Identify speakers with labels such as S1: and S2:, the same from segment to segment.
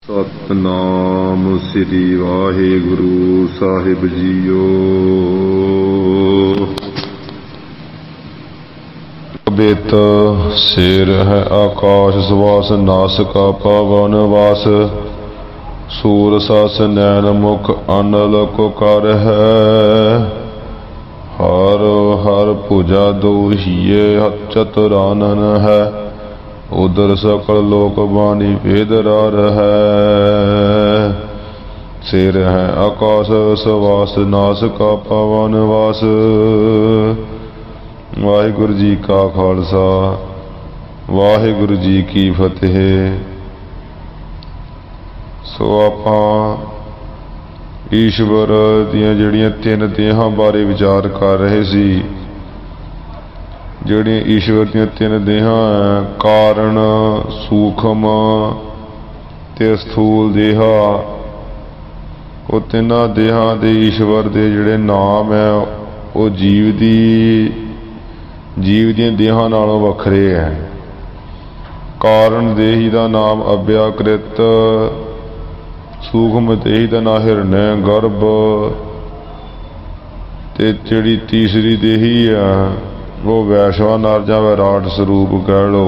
S1: सतनाम श्री वाहिगुरु साहिब जीओ। बेत सिर है आकाश सवास, नासिका पवन वास, सूर सस नैन मुख अनल को कर है। हर हर भुजा दो हिये चतुरानन है, उधर सकल लोक वाणी वेद रार है। सिर है आकाश सवास, नासिका पवन वास। वाहिगुरु जी का खालसा, वाहिगुरु जी की फतेह। सो आपां ईश्वर दियां जिहड़ियां तीन देहां बारे विचार कर रहे सी। जिहड़ियां ईश्वर दियां तीन देहां कारण, सूखम ते स्थूल देहा, वो तिन्हां देहां दे ईश्वर दे जिहड़े नाम है वो जीव दियां देहां नालों वखरे है। कारण देही दा नाम अव्याकृत, सूखम देही दा नाम हिरण्य गर्भ, ते जिहड़ी तीसरी देही है वो वैश्वानर जां विराट स्वरूप कह लो।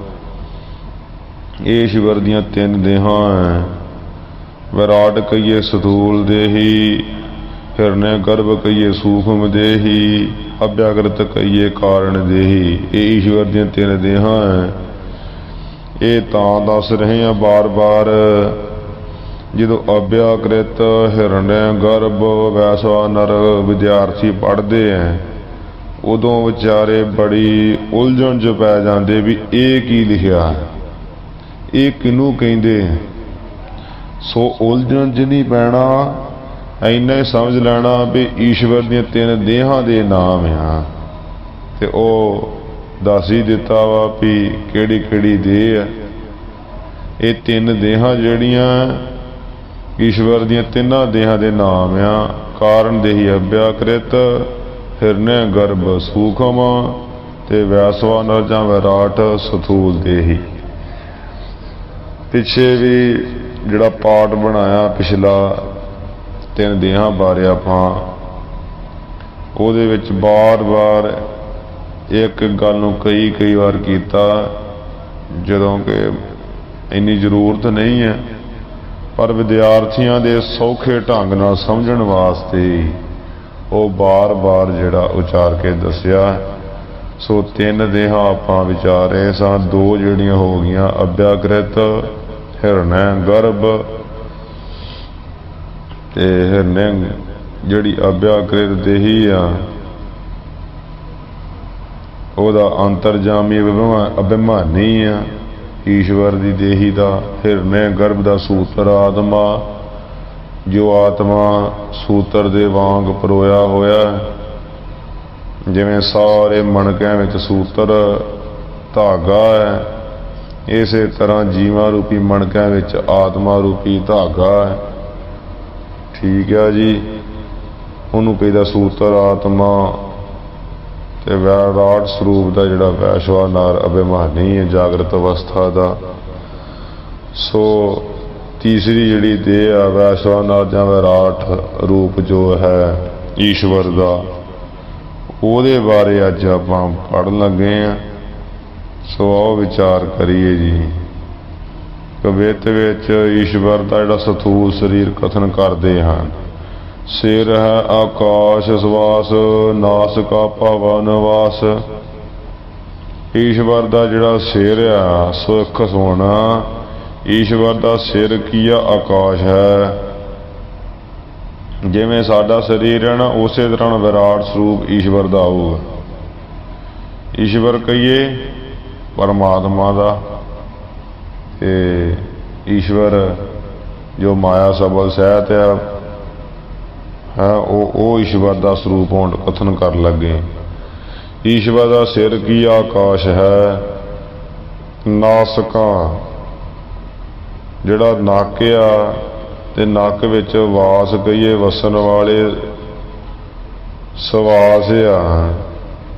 S1: ईश्वर दियां तीन देहां है। विराट कहिए स्थूल देही, हिरण्य गर्भ कहिए सूक्ष्म देही, अव्याकृत कहिए कारण देही। ये ईश्वर दियां तीन देहां है। ये तां दस रहे हैं बार बार, जो अव्याकृत हिरण्य गर्भ वैश्वानर विद्यार्थी पढ़ते हैं उदों विचारे बड़ी उलझन च पै जाते भी ये की लिखिया, ये किनू कहते। सो उलझन च नहीं पैना, इन्ना ही समझ लेना भी ईश्वर दियां तीन देहां दे नाम आ। ते ओ दस ही दिता वा भी केड़ी केड़ी देह है। ये तीन देहां जिहड़ियां ईश्वर दियां तिन्हां देहां दे नाम आ। कारण देही अव्याकृत, हिरण्य गर्भ सूखम ते वैश्वानर जां विराट स्थूल देही। पिछे भी जिहड़ा पाठ बनाया पिछला तीन देहां बारे आपां उहदे विच बार बार एक गल नूं कई बार कीता, जदों कि इन्नी जरूरत नहीं है, पर विद्यार्थियों के सौखे ढंग नाल समझण वास्ते वो बार बार जिहड़ा उचार के दसिया। सो तीन देहां आपां विचारे सां। दो जिहड़ियां हो गईयां अव्याकृत हिरण्य गर्भ, ते हिरण्य जिहड़ी अव्याकृत देही आ ओहदा अंतरजामी अभिमानी आ ईश्वर दी देही दा। हिरण्य गर्भ दा सूत्र आत्मा, जो आत्मा सूत्र दे वांग परोया होया, जिवें सारे मणकिਆਂ विच सूत्र धागा है, इस तरह जीवां रूपी मणकिਆਂ विच आत्मा रूपी धागा है। ठीक है जी, उन्होंने कहीदा सूत्र आत्मा। ते विराट स्वरूप का जिहड़ा वैश्वानर अभिमानी है जागृत अवस्था का। सो तीसरी जिहड़ी देह आ वैश्वानर जां विराट रूप जो है ईश्वर का, उहदे बारे अज आपां पढ़न लगे हैं। सो आओ विचार करिए जी। कवित विच ईश्वर का जिहड़ा स्थूल शरीर कथन करते हैं। सिर है आकाश सवास, नासिका पवन वास। ईश्वर का जिहड़ा सिर आ सुख सोना, ईश्वर का सिर की आकाश है। जिवें साडा शरीर है ना, उस तरह विराट स्वरूप ईश्वर का होगा। ईश्वर कहिए परमात्मा का, ईश्वर जो माया सबल सहित है वो ईश्वर का स्वरूप होण कथन कर लगे। ईश्वर का सिर की आकाश है। नासिका जिहड़ा नक आ, ते नक विच वास कहिए वसन वाले सवास आ,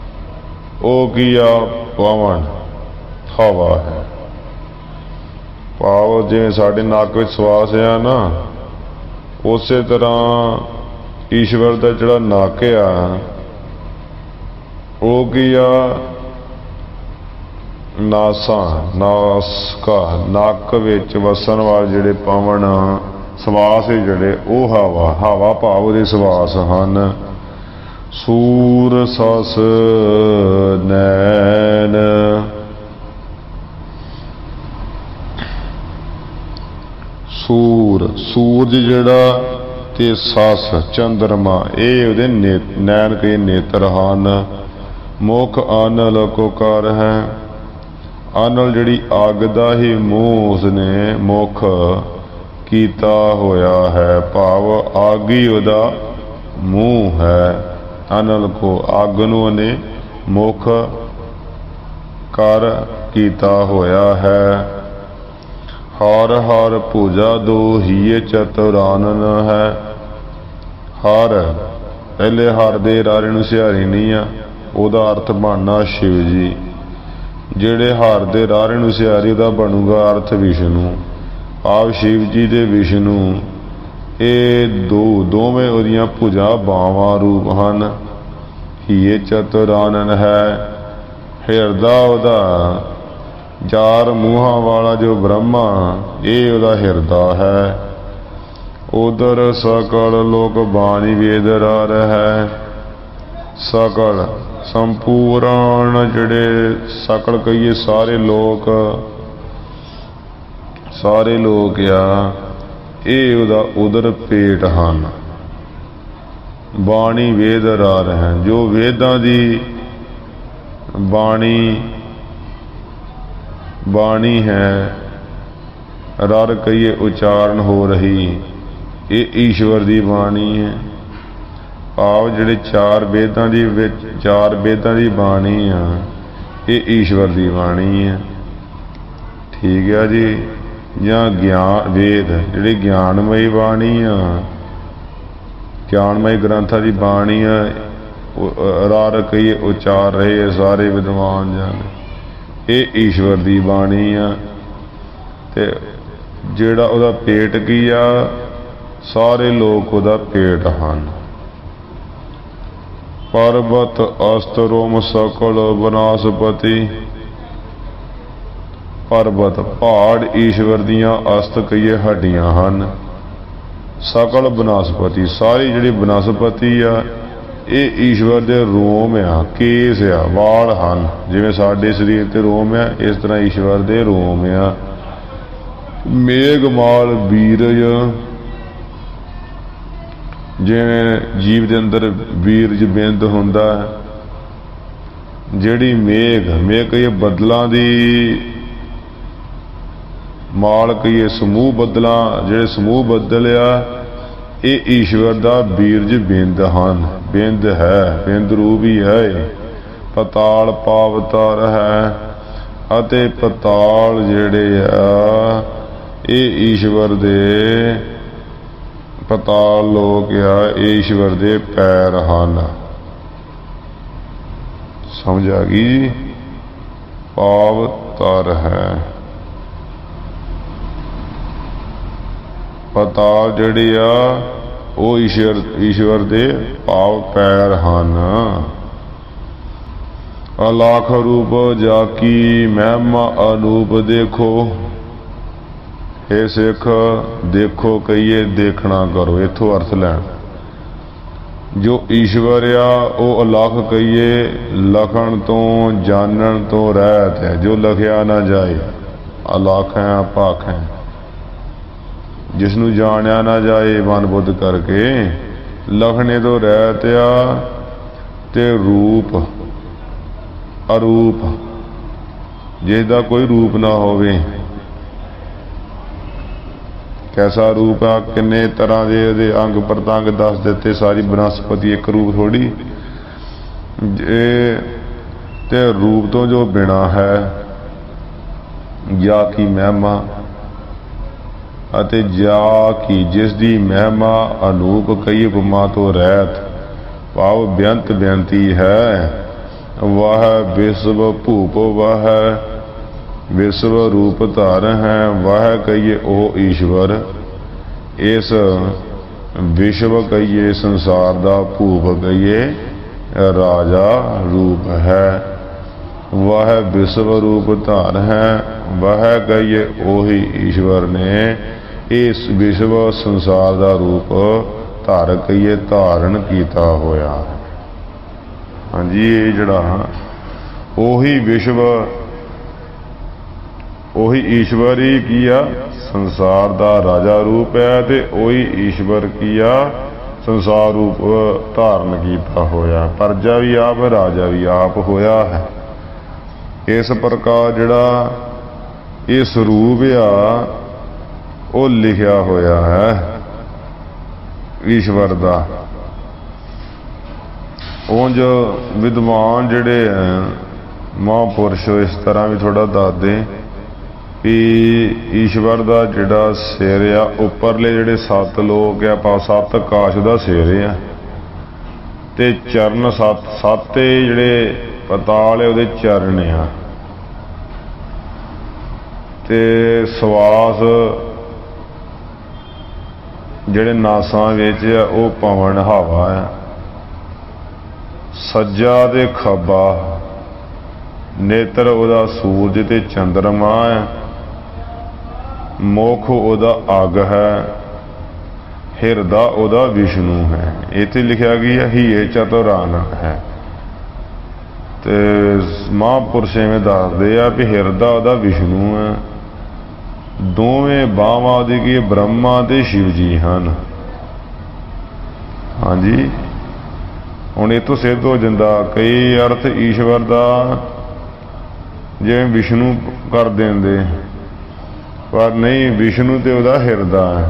S1: वो की आ पवन हवा है। ਭਾਵ ਜਿਵੇਂ ਸਾਡੇ ਨੱਕ ਵਿੱਚ ਸਵਾਸ ਆ ਨਾ, ਉਸੇ ਤਰ੍ਹਾਂ ਈਸ਼ਵਰ ਦਾ ਜਿਹੜਾ ਨੱਕ ਆ ਉਹ ਕੀ ਆ, ਨਾਸਕਾ, ਨੱਕ ਵਿੱਚ ਵਸਣ ਵਾਲੇ ਜਿਹੜੇ ਪਵਨ ਸਵਾਸ ਜਿਹੜੇ ਉਹ ਹਵਾ ਭਾਵ ਉਹਦੇ ਸਵਾਸ ਹਨ। ਸੂਰ ਸਸ ਨੈਣ, ਸੂਰਜ ਜਿਹੜਾ ਤੇ ਸਸ ਚੰਦਰਮਾ, ਇਹ ਉਹਦੇ ਨੈਣ ਕਈ ਨੇਤਰ ਹਨ। ਮੁਖ ਅਨਲ ਕੋ ਕਰ ਹੈ, ਅਨਲ ਜਿਹੜੀ ਅੱਗ ਦਾ ਹੀ ਮੂੰਹ ਉਸਨੇ ਮੁਖ ਕੀਤਾ ਹੋਇਆ ਹੈ, ਭਾਵ ਅੱਗ ਹੀ ਉਹਦਾ ਮੂੰਹ ਹੈ। ਅਨਲ ਕੋ, ਅੱਗ ਨੂੰ ਉਹਨੇ ਮੁਖ ਕਰ ਕੀਤਾ ਹੋਇਆ ਹੈ। ਹਰ ਹਰ ਪੂਜਾ ਦੋ ਹੀਏ ਚਤੁਰਾਨਨ ਹੈ। ਹਰ, ਪਹਿਲੇ ਹਰ ਦੇ ਰਾਰੇ ਨੂੰ ਸਿਹਾਰੀ ਨਹੀਂ ਆ, ਉਹਦਾ ਅਰਥ ਬਣਨਾ ਸ਼ਿਵ ਜੀ। ਜਿਹੜੇ ਹਰ ਦੇ ਰਾਰੇ ਨੂੰ ਸਿਹਾਰੀ ਉਹਦਾ ਬਣੂਗਾ ਅਰਥ ਵਿਸ਼ਨੂੰ, ਆਪ ਸ਼ਿਵ ਜੀ ਦੇ ਵਿਸ਼ਨੂੰ। ਇਹ ਦੋਵੇਂ ਉਹਦੀਆਂ ਭੁਜਾ ਬਾਵਾਂ ਰੂਪ ਹਨ। ਹੀਏ ਚਤੁਰਾਨਨ ਹੈ, ਹਿਰਦਾ ਉਹਦਾ ਚਾਰ ਮੂੰਹਾਂ ਵਾਲਾ ਜੋ ਬ੍ਰਹਮਾ, ਇਹ ਉਹਦਾ ਹਿਰਦਾ ਹੈ। ਉਦਰ ਸਕਲ ਲੋਕ ਬਾਣੀ ਵੇਦ ਰਾਰ ਹੈ। ਸਕਲ ਸੰਪੂਰਨ, ਜਿਹੜੇ ਸਕਲ ਕਹੀਏ ਸਾਰੇ ਲੋਕ ਆ, ਇਹ ਉਹਦਾ ਉਦਰ ਪੇਟ ਹਨ। ਬਾਣੀ ਵੇਦ ਰਾਰ ਹੈ, ਜੋ ਵੇਦਾਂ ਦੀ ਬਾਣੀ ਹੈ, ਰਰ ਕਹੀਏ ਉਚਾਰਨ ਹੋ ਰਹੀ, ਇਹ ਈਸ਼ਵਰ ਦੀ ਬਾਣੀ ਹੈ। ਭਾਵ ਜਿਹੜੇ ਚਾਰ ਵੇਦਾਂ ਦੀ ਬਾਣੀ ਆ, ਇਹ ਈਸ਼ਵਰ ਦੀ ਬਾਣੀ ਹੈ। ਠੀਕ ਹੈ ਜੀ। ਜਾਂ ਗਿਆਨ ਵੇਦ ਜਿਹੜੇ ਗਿਆਨਮਈ ਬਾਣੀ ਆ, ਗਿਆਨਮਈ ਗ੍ਰੰਥਾਂ ਦੀ ਬਾਣੀ ਆ, ਰਰ ਕਹੀਏ ਉਚਾਰ ਰਹੇ ਸਾਰੇ ਵਿਦਵਾਨ ਜਨ, ਇਹ ਈਸ਼ਵਰ ਦੀ ਬਾਣੀ ਆ। ਤੇ ਜਿਹੜਾ ਉਹਦਾ ਪੇਟ ਕੀ ਆ, ਸਾਰੇ ਲੋਕ ਉਹਦਾ ਪੇਟ ਹਨ। ਪਰਬਤ ਅਸਤਰੋਮ ਸਕਲ ਬਨਾਸਪਤੀ, ਪਰਬਤ ਪਹਾੜ ਈਸ਼ਵਰ ਦੀਆਂ ਅਸਤ ਕਹੀਏ ਹੱਡੀਆਂ ਹਨ। ਸਕਲ ਬਨਸਪਤੀ, ਸਾਰੀ ਜਿਹੜੀ ਬਨਸਪਤੀ ਆ ਇਹ ਈਸ਼ਵਰ ਦੇ ਰੋਮ ਆ, ਕੇਸ ਆ, ਵਾਲ ਹਨ। ਜਿਵੇਂ ਸਾਡੇ ਸਰੀਰ ਤੇ ਰੋਮ ਆ, ਇਸ ਤਰ੍ਹਾਂ ਈਸ਼ਵਰ ਦੇ ਰੋਮ ਆ। ਮੇਘਮਾਲ ਬੀਰਜ, ਜਿਵੇਂ ਜੀਵ ਦੇ ਅੰਦਰ ਬੀਰਜ ਬਿੰਦ ਹੁੰਦਾ, ਜਿਹੜੀ ਮੇਘ ਕਹੀਏ ਬੱਦਲਾਂ ਦੀ ਮਾਲ ਕਹੀਏ ਸਮੂਹ ਬੱਦਲਾਂ, ਜਿਹੜੇ ਸਮੂਹ ਬੱਦਲ ਆ, ਇਹ ਈਸ਼ਵਰ ਦਾ ਬੀਰਜ ਬਿੰਦ ਹਨ। ਬਿੰਦ ਹੈ, ਬਿੰਦ ਰੂਪ ਹੀ ਹੈ। ਪਤਾਲ ਪਾਵਤਾਰ ਹੈ, ਅਤੇ ਪਤਾਲ ਜਿਹੜੇ ਆ ਇਹ ਈਸ਼ਵਰ ਦੇ, ਪਤਾਲ ਲੋਕ ਆ ਇਹ ਈਸ਼ਵਰ ਦੇ ਪੈਰ ਹਨ। ਸਮਝ ਆ ਗਈ? ਪਾਵਤਾਰ ਹੈ, ਪਤਾਲ ਜਿਹੜੇ ਆ ਉਹ ਈਸ਼ਵਰ ਦੇ ਭਾਵ ਪੈਰ ਹਨ। ਅਲਾਖ ਰੂਪ ਜਾ ਕੀ ਮਹਿਮਾ ਅਨੂਪ ਦੇਖੋ, ਇਹ ਸਿੱਖ ਦੇਖੋ ਕਹੀਏ ਦੇਖਣਾ ਕਰੋ, ਇੱਥੋਂ ਅਰਥ ਲੈਣ। ਜੋ ਈਸ਼ਵਰ ਆ ਉਹ ਅਲੱਖ ਕਹੀਏ ਲਖਣ ਤੋਂ ਜਾਣਨ ਤੋਂ ਰਹਿਤ ਹੈ, ਜੋ ਲਖਿਆ ਨਾ ਜਾਏ। ਅਲੱਖ ਹੈ, ਅਪਾਖ ਹੈ, ਜਿਸ ਨੂੰ ਜਾਣਿਆ ਨਾ ਜਾਏ ਮਨ ਬੁੱਧ ਕਰਕੇ। ਲਖਣੇ ਤੋਂ ਰਹਿਤ ਆ। ਤੇ ਰੂਪ ਅਰੂਪ, ਜਿਸ ਦਾ ਕੋਈ ਰੂਪ ਨਾ ਹੋਵੇ। ਕੈਸਾ ਰੂਪ ਆ, ਕਿੰਨੇ ਤਰ੍ਹਾਂ ਦੇ ਉਹਦੇ ਅੰਗ ਪ੍ਰਤੰਗ ਦੱਸ ਦਿੱਤੇ। ਸਾਰੀ ਬਨਸਪਤੀ ਇੱਕ ਰੂਪ ਥੋੜੀ। ਤੇ ਰੂਪ ਤੋਂ ਜੋ ਬਿਨਾ ਹੈ, ਜਾਂ ਕੀ ਮਹਿਮਾ, ਅਤੇ ਜਾ ਕੀ ਜਿਸ ਦੀ ਮਹਿਮਾ ਅਨੂਪ ਕਈ ਉਪਮਾ ਤੋਂ ਰਹਿਤ, ਭਾਵ ਬੇਅੰਤ ਬੇਅੰਤੀ ਹੈ। ਵਾਹ ਵਿਸ਼ਵ ਭੂਪ ਵਾਹ विश्व रूप धार है वह कहिए ओह ईश्वर। इस विश्व कहिए संसार दा भूप कहिए राजा रूप है। वह विश्व रूप धार है वह कहिए ओही ईश्वर ने इस विश्व संसार दा रूप धार कहिए धारण किया होया। हाँ जी, ये जड़ा ओही विश्व ओही ईश्वर ही किया संसार दा राजा रूप है ते ओही ईश्वर किया संसार रूप धारण किया होया। प्रजा भी आप राजा भी आप होया है। इस प्रकार जड़ा ये स्वरूप आ वो लिखा होया है ईश्वर दा। उंज विद्वान जड़े महापुरुष इस तरह भी थोड़ा दस दें कि ईश्वर दा जिहड़ा सिर आ उपरले जिहड़े सत्त लोक आ सत्त आकाश दा सिर आ ते चरण सत्त जिहड़े पताल है उहदे चरण आ ते सवास जिहड़े नासां विच आ ओह पवन हवा आ। सज्जा ते खब्बा नेत्र उहदा सूरज ते चंद्रमा है। मुख उहदा अग है। हिरदा उहदा विष्णु है। इत्थे लिखा गया ही ये चतुरान है। ते महापुरुष में दसदे आ भी हिरदा उहदा विष्णु है। दोवें बावां दी की ब्रह्मा ते शिव जी हैं। हाँ जी, हुण इत्थों सिद्ध हो जाता कई अर्थ ईश्वर दा जिवें विष्णु कर देंदे पर नहीं, विष्णु तो वह हिरदा है।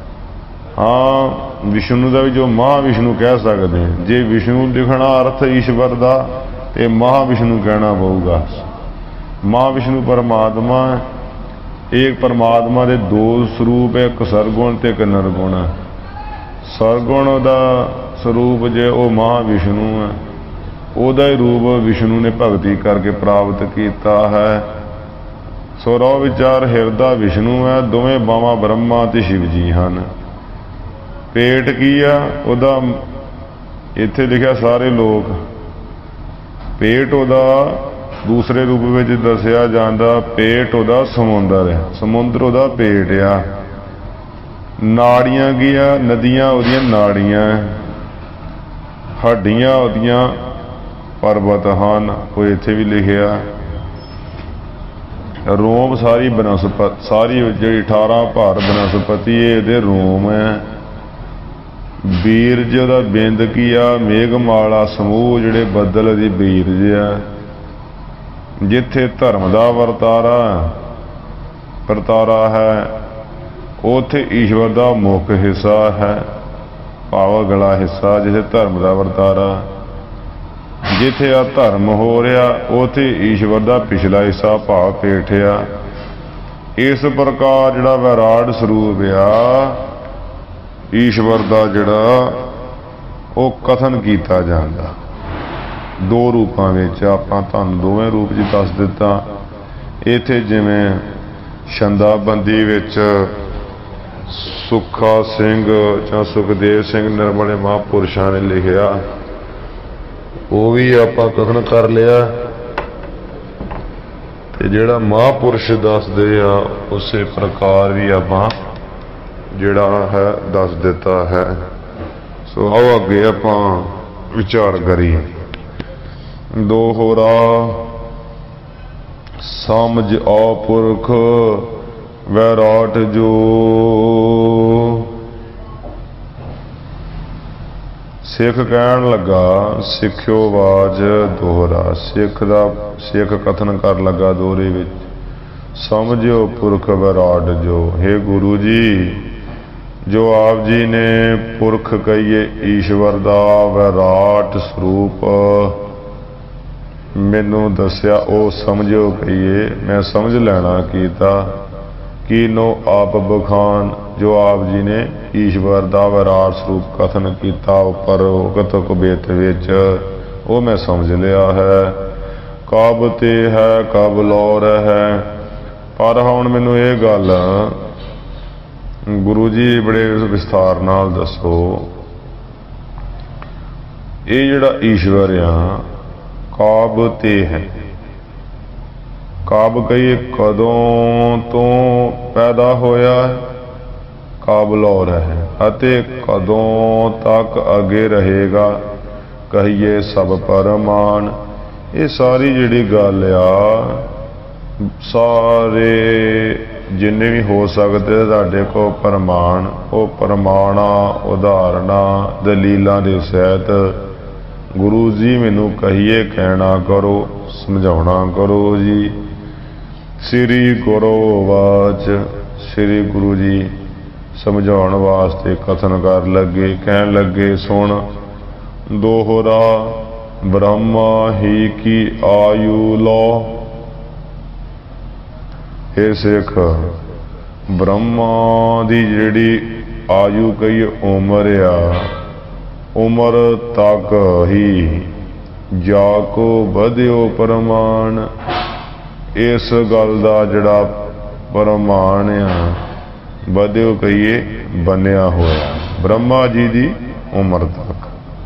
S1: हाँ, विष्णु का भी जो महाविष्णु कह सकते हैं। जे विष्णु लिखना अर्थ ईश्वर का तो महाविष्णु कहना पऊगा। महाविष्णु परमात्मा एक परमात्मा के दो स्वरूप है, एक सरगुण तो एक निर्गुण है। सरगुण का स्वरूप जो वो महाविष्णु है, ਉਹਦਾ ही रूप विष्णु ने भगती करके प्राप्त किया है। सो रौ विचार हिरदा विष्णु है। दोवें बावां ब्रह्मा ते शिव जी हैं। पेट की आ उहदा इत्थे लिखा सारे लोग। पेट उहदा दूसरे रूप में दसिया जाता। पेट उहदा समुंदर है। समुंदर उहदा पेट आ। नाड़ियां की आ नदियां उहदियां नाड़ियां। हड्डियां उहदियां पर्वत हैं। कोई इत्थे भी लिखिया। रोम सारी बनस्पति सारी जी 18 भार बनस्पति ये रोम है। बीरज दा बिंद की आ मेघमाला समूह जिहड़े बदल दी बीरज आ। जिथे धर्म दा वरतारा है उथे ईश्वर दा मुख हिस्सा है, भाव अगला हिस्सा जिथे धर्म दा वरतारा। जिथे आ धर्म हो रहा उथे ईश्वर का पिछला हिस्सा भाव पेठिया। इस प्रकार जिहड़ा विराट स्वरूप आ ईश्वर का जिहड़ा वो कथन किया जाता दो रूपों में। आपां तुहानूं दोवें रूप च दस दिता। इत्थे जिवें छंदाबंदी विच सुखा सिंह जां सुखदेव सिंह निर्मले महापुरुषां ने लिखिया, वो भी आपां कथन कर लिया। ते जिहड़ा महापुरुष दसदे आ उस प्रकार भी आपां जिहड़ा है दस दिता है। सो आओ अगे आपां विचार करिए। दोहरा समझ आओ पुरख वैराट जो। सिख कहन लगा सिखियो वाज दोहरा। सिख कथन कर लगा दोहरे विच, समझियो पुरख विराट जो। हे गुरु जी, जो आप जी ने पुरख कहिए ईश्वर दा विराट स्वरूप मैनू दसिया ओ समझियो कहिए, मैं समझ लेना कीता। की नो आप बखान जो आप जी ने ईश्वर दा विराट स्वरूप कथन किया उपर उगत कबेत विच, वो मैं समझ लिया है। कब ते है कब लौर है पर हुण मैनूं ये गल गुरु जी बड़े विस्तार नाल दसो, ये जिहड़ा ईश्वर आ काब ते है, काब कहिए कदों तो पैदा होया काबलौर है अते कदों तक अगे रहेगा कहिए सब परमान। ये सारी जिहड़ी गल आ सारे जिन्ने भी हो सकते तुहाडे को प्रमाण, वो प्रमाणा उदाहरणा दलीलां दे सहित गुरु जी मैनू कहिए कहना करो, समझाउणा करो जी। श्री गुरु वाच, श्री गुरु जी समझाउण वास्ते कथन कर लगे, कहन लगे सुन दोहरा ब्रह्मा ही की आयु लो। हे सिख, ब्रह्मा दी जिहड़ी आयु कही उमर आ, उमर तक ही जाको बधियो प्रमाण। इस गल दा जिहड़ा प्रमाण आ बधियो कहिए बनिया होया ब्रह्मा जी दी उमर तक।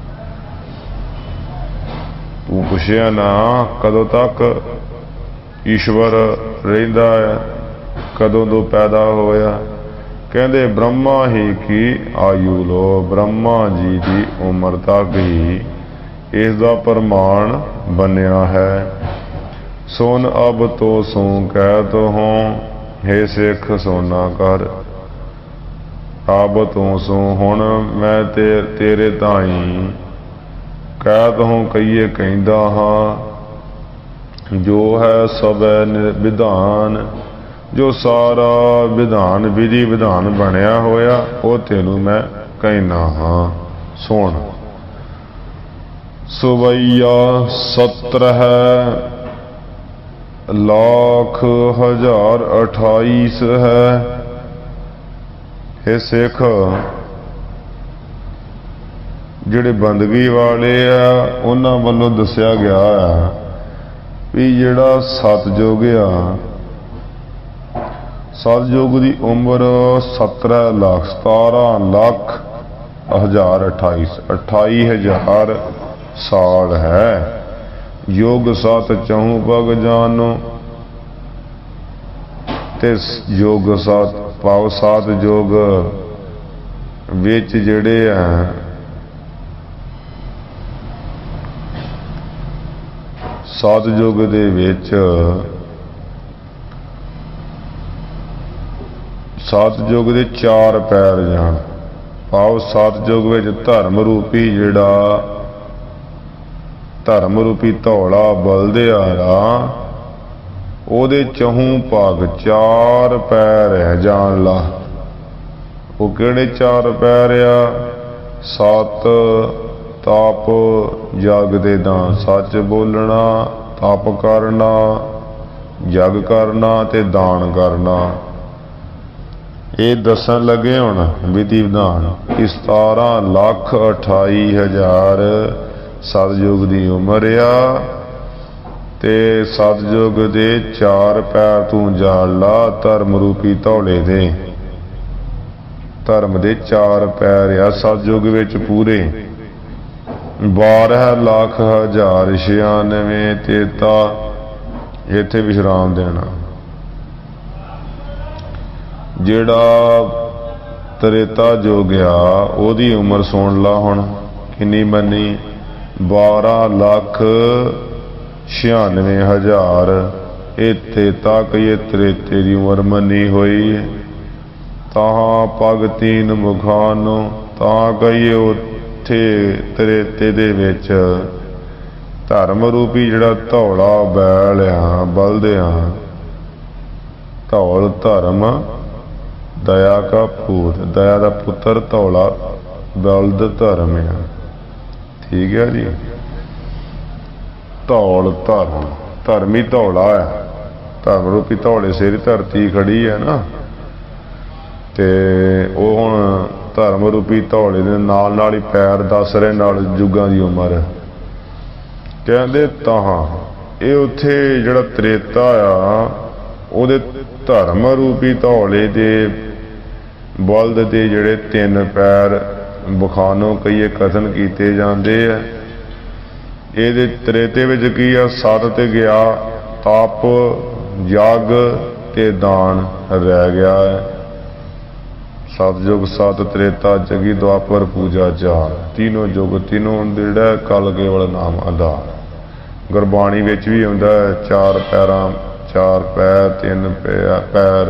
S1: तू पुछया ना कदों तक ईश्वर रहिंदा है, कदों तो पैदा होया, कहंदे ब्रह्मा ही की आयु लो, ब्रह्मा जी की उम्र तक ही इसका प्रमाण बनिया है। सुन अब तो सो कह तो हों, हे सिख सोना कर। अब तो सो हुण मैं तेरे ताई कह तो कहिए कहंदा हाँ, जो है सब विधान, जो सारा विधान विधि विधान बनया होया वो तेनू मैं कहना हाँ। सुन सुवैया 17 लाख हजार 28 है। हे सिख, जिहड़े बंदगी वाले आ उन्हां वल्लों दस्या गया है भी जिहड़ा सतयुग आ, सतयुग की उम्र 17 लाख 17 लाख 28,000 साल है। योग सत चहु पग जानो, ते योग सत पाव 7 योग विच जिहड़े हैं सतयुग दे विच, सतयुग दे 4 पैर जान पाओ। सतयुग विच धर्म रूपी जिहड़ा धर्म रूपी धौला बलदे आरा ओदे चहूं भाग 4 पैर है जान ला। वो किहड़े 4 पैर आ? सत तप जग दे दान, सच बोलना, तप करना, जग करना ते दान करना। ये दसन लगे हुण विधि विधान। 17,28,000 सतयुग की उम्र आ, ते सतयुग दे 4 पैर तू जान ला धर्म रूपी धौले दे। धर्म दे 4 पैर आ सतयुग विच पूरे। 12,00,000 तेता इत्थे विश्राम देना। जिहड़ा त्रेता युग आ ओदी उम्र सुन ला हुण किन्नी बनी? 12,96,000। ये तेता कहिए त्रेते की उम्र मनी हुई। तां पग 3 मुखानो, तां कहिए त्रेते दे विच धर्म रूपी जिहड़ा धौला बैल आ बलदे आ, धौल धर्म दया का पूत, दया का पुत्र धौला बलद धर्म आ। ठीक है जी। धौल धर्म, धर्मी धौला है, धर्म रूपी धौले सिर धरती खड़ी है ना, ते वो हुण धर्म रूपी धौले दे नाल नाल ही पैर दस रहे नाल जुगां दी उम्र। कहंदे तां ये उत्थे जिहड़ा त्रेता आ ਉਹਦੇ ਧਰਮ ਰੂਪੀ ਧੌਲੇ ਦੇ ਬਲਦ ਦੇ ਜਿਹੜੇ 3 ਪੈਰ ਬਖਾਨੋਂ ਕਈਏ ਕਥਨ ਕੀਤੇ ਜਾਂਦੇ ਆ। ਇਹਦੇ ਤ੍ਰੇਤੇ ਵਿੱਚ ਕੀ ਆ? 7 ਤੇ ਗਿਆ ਤਪ, ਜਗ ਤੇ ਦਾਨ ਰਹਿ ਗਿਆ ਹੈ। ਸਤਜੁਗ 7, ਤ੍ਰੇਤਾ ਜਗੀ, ਦੁਆਪਰ ਪੂਜਾ 4, तीनों युग तीनों ਜਿਹੜਾ ਕਲ ਕੇਵਲ ਨਾਮ ਆਧਾਰ। ਗੁਰਬਾਣੀ ਵਿੱਚ ਵੀ ਆਉਂਦਾ 4 ਪੈਰਾਂ 4 ਪੈਰ 3 ਪੈਰ।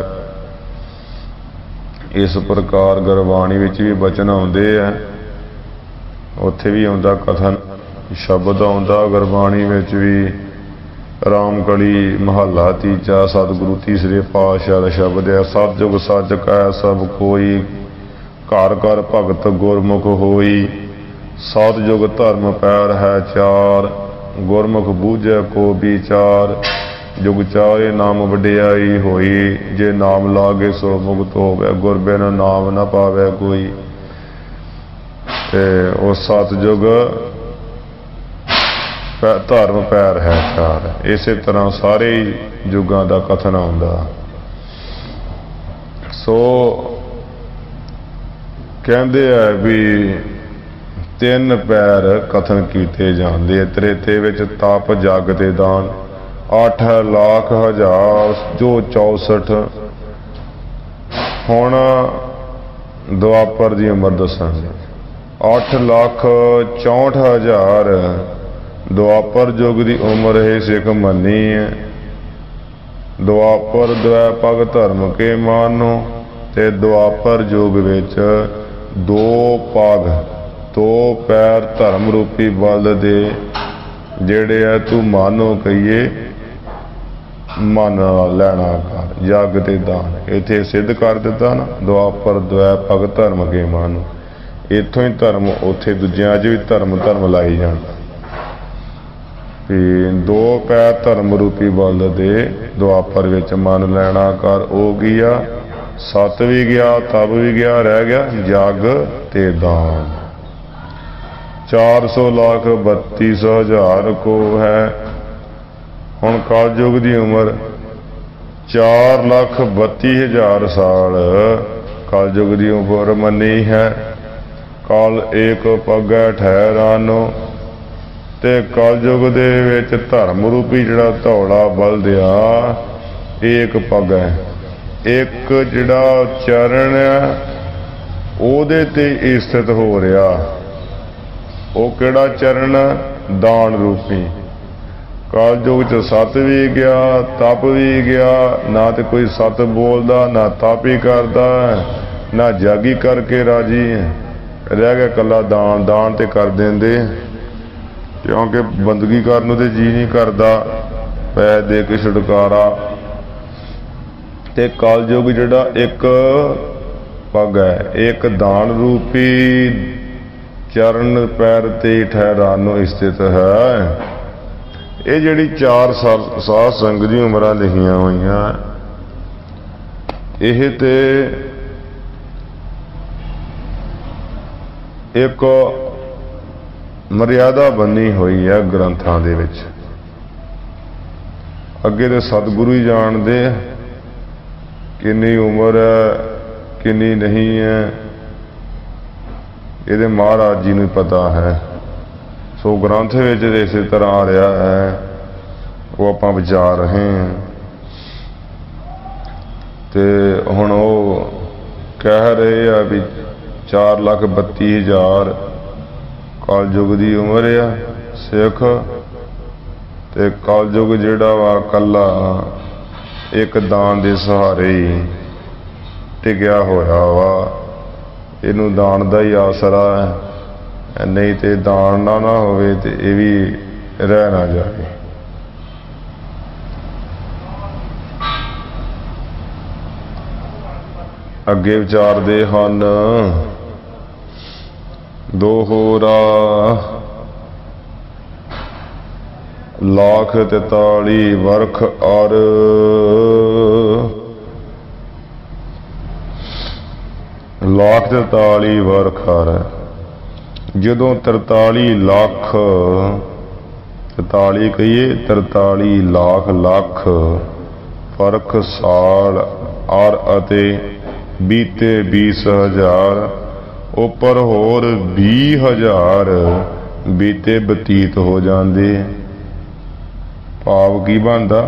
S1: ਇਸ ਪ੍ਰਕਾਰ ਗੁਰਬਾਣੀ ਵਿੱਚ ਵੀ ਬਚਨ ਆਉਂਦੇ ਆ। ਉੱਥੇ ਵੀ ਆਉਂਦਾ ਕਥਨ ਸ਼ਬਦ ਆਉਂਦਾ ਗੁਰਬਾਣੀ ਵਿੱਚ ਵੀ। ਰਾਮਕਲੀ ਮਹੱਲਾ ਤੀਜਾ ਸਤਿਗੁਰੂ ਤੀਸਰੇ ਪਾਤਸ਼ਾਹ ਦਾ ਸ਼ਬਦ ਹੈ। ਸਤਿਜੁਗ ਸੱਚ ਕੈ ਸਭ ਕੋਈ, ਘਰ ਘਰ ਭਗਤ ਗੁਰਮੁਖ ਹੋਈ। ਸਤਿਜੁਗ ਧਰਮ ਪੈਰ ਹੈ 4, ਗੁਰਮੁਖ ਬੂਝੈ ਕੋ ਵਿਚਾਰ। जुग चाहे नाम वडियाई होई, जे नाम लागे सो मुक्त होवे। गुर बिन नाम न पावे कोई। वो सतयुग धर्म पैर है 4। इस तरह सारे युगों का कथन आउंदा। सो कहते है भी 3 पैर कथन किए जाते। त्रेते विच तप, जग ते दान। 8 लाख हज़ार जो 64। हुण दुआपर की उम्र दसांगे। 8,64,000 दुआपर युग की उम्र है सिख मनी है। दुआपर द्वैपग धर्म के मानो। ते दुआपर युग विच 2 पग 2 पैर धर्म रूपी बल दे जेड़े है तू मानो कहिए मन लैना कर। जग ते दान इत्थे सिद्ध कर दिता ना। दुआपर द्वैपग धर्म के मानो। इत्थों ही धर्म उत्थे दूजियां च भी धर्म धर्म लाई जान। 2 पैर धर्म रूपी बल दे दुआपर विच मन लैना कर। ओ गया सत भी गया, तप भी गया, रह गया जग ते दान। 4,32,000 को है। हुण कलयुग की उम्र 4,32,000 साल कलयुग की उम्र मनी है। कल एक पगै ठहरानो। ते कलयुग दे विच धर्म रूपी जिहड़ा धौला बलदिया एक पग है। एक जिहड़ा चरण है ओहदे ते स्थित हो रहा। वो किहड़ा चरण? दान रूपी। कलयुग च सत भी गया, तप भी गया। ना तो कोई सत बोलता, ना तप ही करता, ना जग ही करके राजी है। रह गया कला दान। दान तो कर देंदे क्योंकि बंदगी करने तो जी नहीं करता। पैसे दे के छुटकारा। ते कलयुग जिहड़ा एक पग है, एक दान रूपी चरण पैर ते ठहरानो स्थित है। ये जिहड़ी 4 साध संग दी उम्रां लिखियां होईयां इह ते एक मर्यादा बनी हुई है ग्रंथां दे विच। अगे ते सतगुरु ही जानदे किन्नी उम्र है किन्नी नहीं है। ये महाराज जी नूं पता है। सो ग्रंथ विच इस तरह आ रहा है, वो आपां विचार रहे हैं। ते हुण वो कह रहे हैं भी 4,32,000 कलयुग की उम्र आ सिख। ते कलयुग जिहड़ा वा कला एक दान दे सहारे ही टिकिया होया वा। इनू दान का ही आसरा है। नहीं तो दान ना होवे ते ये भी रह ना जाए। अगे विचारते हैं 2 होरा 1,43 वर्ख और 1,43 वर्ख और जदों 43 लाख 43 कहिए 43 लाख परख साल आर अते बीते 20,000 उपर होर 20,000 बीते बतीत हो जाते। भाव की बनता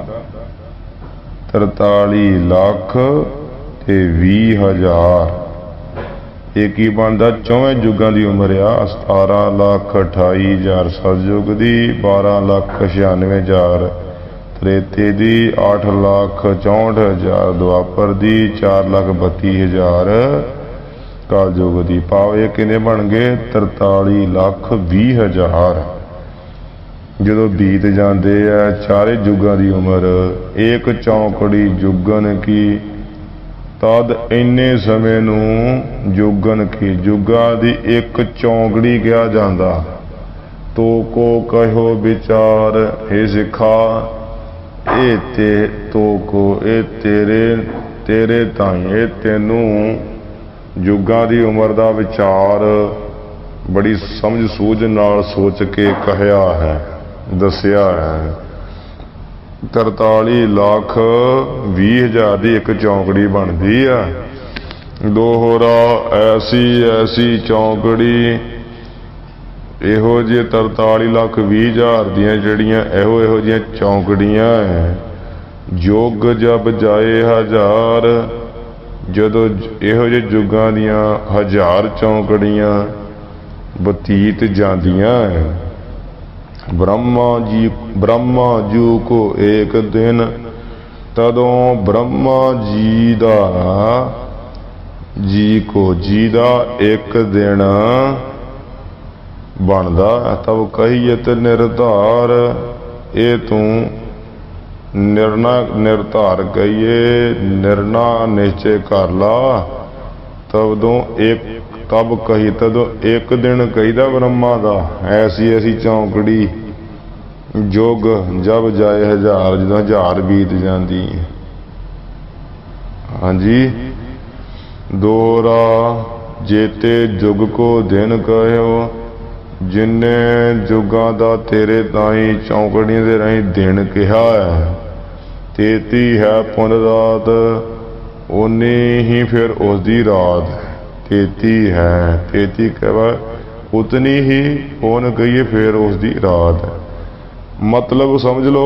S1: 43 लाख ते 20,000। एक ही बनता 4 युगों की उम्र आ 17 लाख 28,000 सतयुग की, 12 लाख 96,000 त्रेते की, 8 लाख 64,000 द्वापर की, 4 लाख 32,000 कलयुग की। भाव ये किने बन गए 43 लाख 20,000। जो बीत जाते हैं चारे युगों की उम्र एक चौंकड़ी जुगन की, तद इन्ने समय नूं जुगन की जुगा दी एक चौंकड़ी कहा जाता। तो को कहो विचार हे सिखा ए ते तो को ए तेरे तेरे ताई ए तेनू जुगा दी उम्र का विचार बड़ी समझ सूझ नाल सोच के कहया है, दसिया है। 43 लाख 20,000 की एक चौंकड़ी बनती है। दोहरा ऐसी ऐसी चौंकड़ी इहो जी 43 लाख 20,000 दियां जड़ियां इहो इहो जियां चौंकड़ियां है। जुग जब जाए 1000 जदों इहो जे जुगां दियां 1000 चौंकड़ियां बतीत जांदियां है। ब्रह्मा जी को एक दिन तदों ब्रह्मा जी दा एक दिन बनदा। तब कहियत निर्धार ए तू निर्धार कहिए निर्णा निश्चय कर ला। तब कही तदों एक दिन कहीदा ब्रह्मा दा ऐसी ऐसी चौंकड़ी जुग जब जाए 1000 जो 1000 बीत जाती। हाँ जी दोहरा जेते जुग को दिन कहो जिन्ने जुगां दा तेरे ताई चौंकड़ियां दे राही दिन कहा है। 33 है पुन रात उन्नी ही फिर उसकी रात 33 है। 33 कह उतनी ही पुन कहिए फिर उसकी रात है। मतलब समझ लो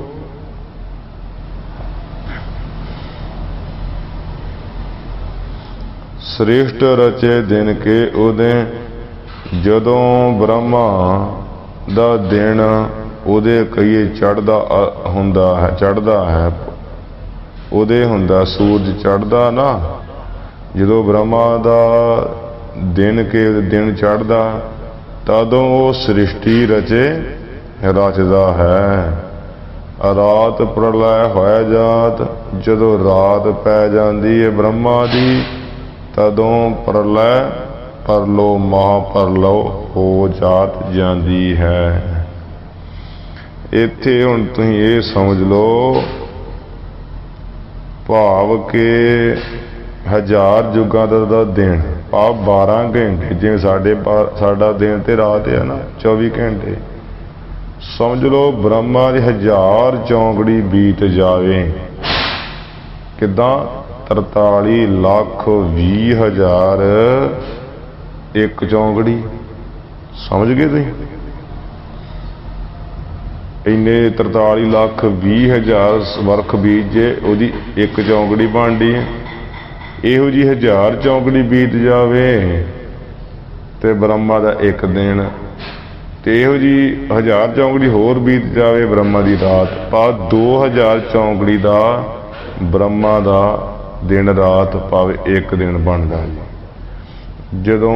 S1: श्रेष्ठ रचे दिन के उदय जदों ब्रह्मा दा दिन उदे कहिए चढ़दा है उदय हुंदा सूरज चढ़दा ना। जदों ब्रह्मा दा दिन के दिन चढ़दा तदों वो सृष्टि रचे रचदा है। रात प्रलय होया जात जदों रात पै जाती है ब्रह्मा दी तदों प्रलय परलो महापरलो हो जात जाती है। इत्थे हुण तुसीं ये समझ लो भाव के 1000 युगां दा दिन भाव 12 घंटे जिवें साडा दिन ते रात है ना 24 घंटे। समझ लो ब्रह्मा की 1000 चौंकड़ी बीत जावे किदां 43 लाख 20,000 एक चौंकड़ी। समझ गए तुसीं इन्ने 43 लाख 20,000 वर्ख बीजे उहदी एक चौंकड़ी बनदी है। इहो जी 1000 चौंकड़ी बीत जावे ते ब्रह्मा दा एक दिन ते इहो जी 1000 चौंकड़ी होर बीत जावे ब्रह्मा दी रात। पा 2000 चौंकड़ी दा ब्रह्मा दा दिन रात पावे एक दिन बनदा जी। जदों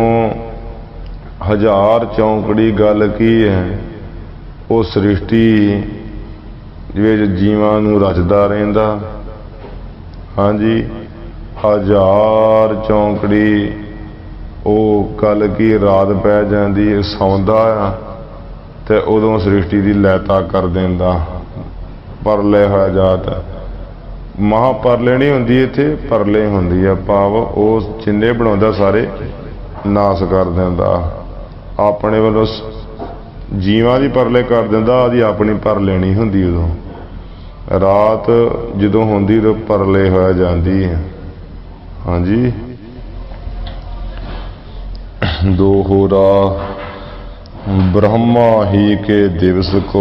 S1: 1000 चौंकड़ी गल की है वो सृष्टि विच जीवां नूं रचदा रहिंदा। हाँ जी 1000 चौंकड़ी वो गल की रात पै जाती है सौंदा आ ते उदों सृष्टि की लैता कर देंदा परले हो जात। महापरले नहीं हुंदी इत्थे परले हुंदी है। भाव वो जिन्ने बनाउंदा सारे नाश कर देंदा अपने वालों जीवां दी परले कर देंदा आदि अपनी परले नहीं हुंदी उदों। ਰਾਤ ਜਦੋਂ ਹੁੰਦੀ ਤਾਂ ਪਰਲੇ ਹੋਇਆ ਜਾਂਦੀ ਹੈ। ਹਾਂਜੀ, दोहरा ब्रह्मा ही के दिवस को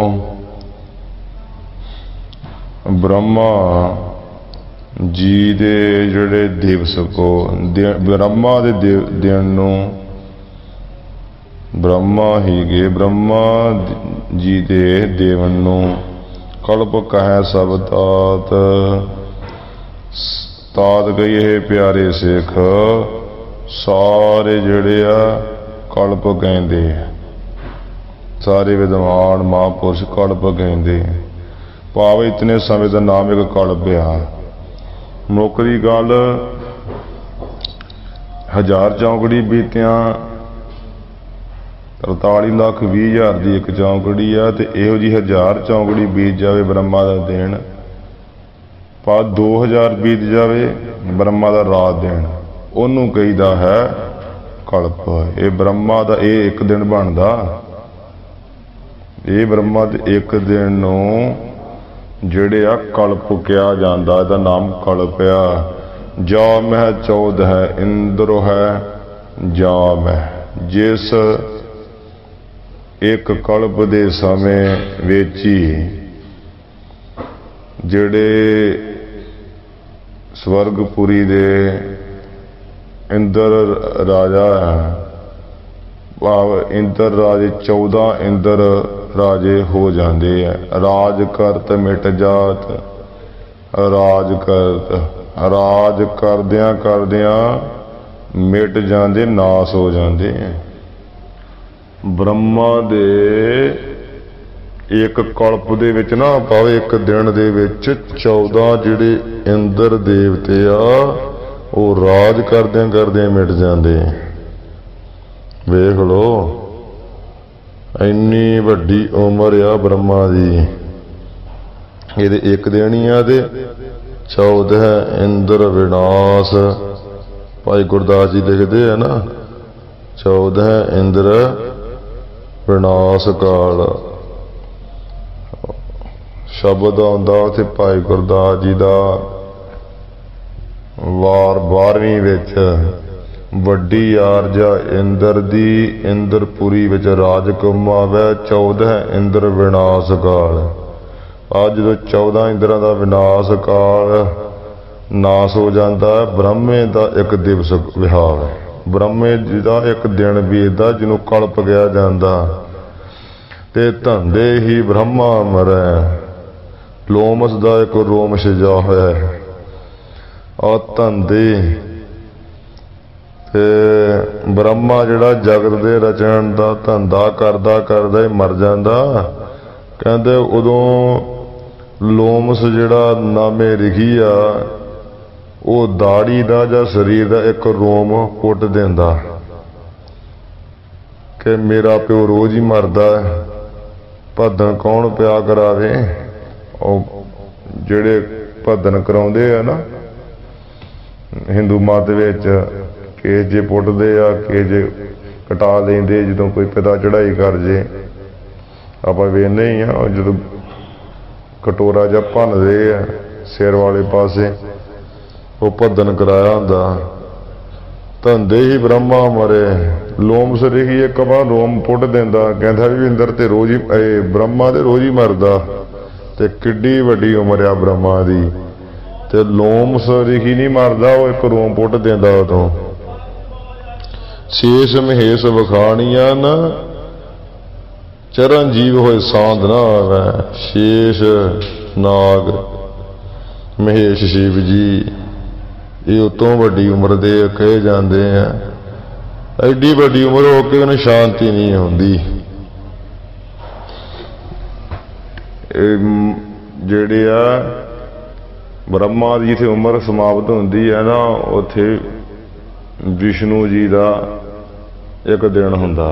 S1: ब्रह्मा जी दे जड़े दिवस को ब्रह्मा दे दिन नू ब्रह्मा ही के ब्रह्मा जी दे देवन नू कल्प कहे सब तात तात गई है प्यारे सिख सारे जड़े आ कल्प कहते हैं। सारे विद्वान महापुरुष कल्प कहते हैं। भाव इतने समय का नाम एक कल्प आ। मुक दी गल 1000 चौंकड़ी बीतियां 43,20,000 की एक चौंकड़ी आ ते इहो जी 1000 चौंकड़ी बीत जाए ब्रह्मा का दिन पा 2000 बीत जाए ब्रह्मा का रात दिन ਉਹਨੂੰ ਕਹੀਦਾ ਹੈ ਕਲਪ। ਇਹ ਬ੍ਰਹਮਾ ਦਾ ਇਹ ਇੱਕ ਦਿਨ ਬਣਦਾ। ਇਹ ਬ੍ਰਹਮਾ ਦੇ ਇੱਕ ਦਿਨ ਨੂੰ ਜਿਹੜੇ ਆ ਕਲਪ ਕਿਹਾ ਜਾਂਦਾ। ਇਹਦਾ ਨਾਮ ਕਲਪ ਆ। ਜਾ ਮਹਿ 14 ਹੈ ਇੰਦਰ ਹੈ ਜਾ ਮਹਿ। ਜਿਸ ਇੱਕ ਕਲਪ ਦੇ ਸਮੇਂ ਵਿੱਚ ਹੀ ਜਿਹੜੇ ਸਵਰਗਪੁਰੀ ਦੇ इंद्र राजा है भाव इंद्र राजे 14 इंद्र राजे हो जाते हैं। राज करत मिट जात राज करदियां करदियां मिट जाते नाश हो जाते हैं। ब्रह्मा दे एक कल्प दे विच ना भावे एक दिन दे विच 14 जिहड़े इंद्र देवते आ वो राज करदियां करदियां मिट जाते। वेख लो इन्नी वड्डी उम्र आ ब्रह्मा दी। ये एक दिन ही आ 14 इंद्र विनाश। भाई गुरदास जी लिखते हैं ना 14 इंद्र विनाश काल शब्द आउंदा उत्थे भाई गुरदास जी का वार 12वीं विच वड्डी आरजा इंद्र दी इंद्रपुरी विच राज कमावे 14 इंद्र विनाश काल। आज जो 14 इंद्रां दा विनाश काल नाश हो जाता है ब्रह्मे दा एक दिवस विहार। ब्रह्मे जी दा एक दिन बीतदा जिन्हों कल्प कहा जाता। ते धंधे ही ब्रह्मा मरै लोमस दा एक रोम सजा होया है। और धंधे ब्रह्मा जिहड़ा जगत दे रचण दा धंधा करदा करदा ही मर जांदा। कहंदे उदों लोमस जिहड़ा नामे लिखी आ वो दाड़ी दा जां शरीर दा एक रोम पुट देंदा कि मेरा प्यो रोज ही मरदा है भदन कौन पिया करावे। जिहड़े भदन कराउंदे आ ना हिंदू मत which case J पुटदे uh case जे कटा लेंदे जदों कोई पिता चढ़ाई कर जे आपां वेखदे ही आ जदों कटोरा जा भनदे आ सिर वाले पासे वो भदन कराया हुंदा। धंधे ही ब्रह्मा मरे लोमस रही एक बार रोम पुट देंदा। कहंदा भी इंद्र ते रोज ही ब्रह्मा ते रोज ही मरदा ते किड्डी वड्डी उम्र आ ब्रह्मा दी ते लोमस रिखी नहीं मरदा वो एक रोम पुट देंदा। उदों शेष महेश वखाणियां न चरणजीव होए सांध ना आवे। शेष नाग महेश शिव जी ये उतों वड्डी उम्र दे कहे जाते हैं। एडी वड्डी उम्र होके उन्हें शांति नहीं होंदी। जिहड़े आ ब्रह्मा की जिथे उम्र समाप्त होंदी है ना उथे विष्णु जी का एक दिन हुंदा।